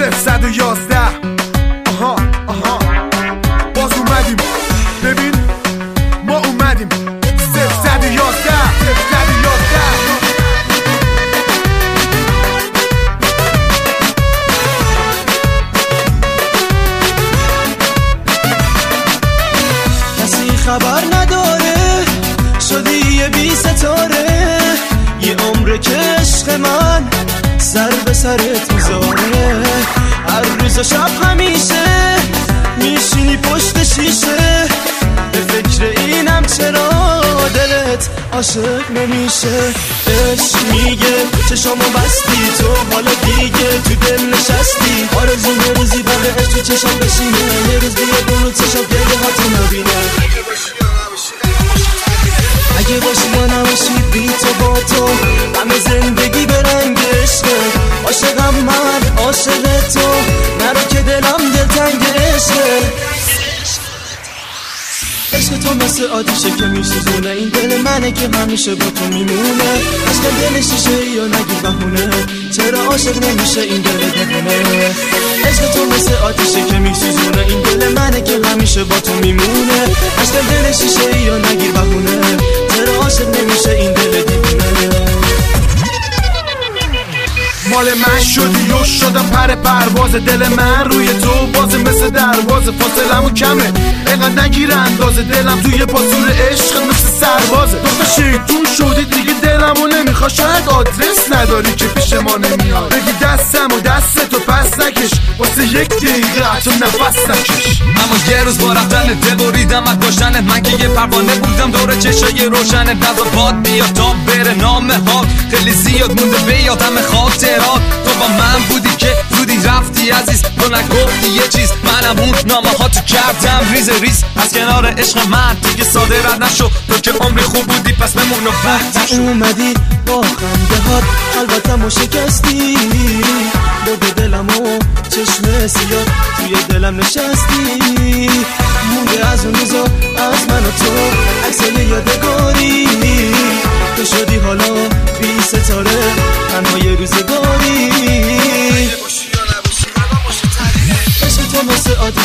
011 آها آها باز اومدیم ببین ما اومدیم 011 کسی خبر نداره شدی یه بی ستاره یه عمره که عشق من سر به سرت میذاره هر روز و شب همیشه میشینی پشت شیشه به فکر اینم چرا دلت عاشق نمیشه عشق میگه چشامو بستی تو حالا دیگه تو دل نشستی آرزو یه روزی بقیه عشق تو چشام بشینه یه روز بیاد اون رو چشام گریه هاتو نبینه اگه باشی یا نباشی بی تو با تو همه زندگی به رنگ عشقه عاشقم من عاشق تو نرو که دلم دلتنگ عشقه عشق تو مثل آتیشه که میسوزونه این دل منه که همیشه با تو میمونه عشق دل شیشه یا نگیر بهونه چرا عاشق نمیشه این دل دیوونه عشق تو مثل آتیشه که میسوزونه این دل منه که همیشه با تو میمونه عشق دل شیشه یا نگیر بهونه چرا عاشق نمیشه این دل دیوونه مال من شدی و شدم پرواز دل من روی تو باز مثل درواز فاصلمو کمه اینقدر نگیره اندازه دلم توی پاسور عشق مثل سربازه دختر شیطون شدی دیگه دلمو نمیخوا شاید آدرس نداری که پیش ما نمیاد بگی دستم و دستتو پس نکش واسه یک دقیقه حتی نفس نکش اما یه روز با رفتن دل بریدم از کشتنت من که یه پروانه بودم دور چشای روشنت نظر باد بیاد تا بره نامه ها خیلی زیاد مونده به یادم خاطرات تو با من بودی که زودی رفتی عزیز تو نگفتی یه چیز منم اون نامه ها تو کردم ریز از کنار عشق من دیگه ساده رد نشو تو که عمری خوب بودی پس بمون و فرد اومدی با خنده هات البته شکستی بود دلم و چشم سیاه توی دلم نشستی مونده از اون روزا از من و تو عکسای یادگار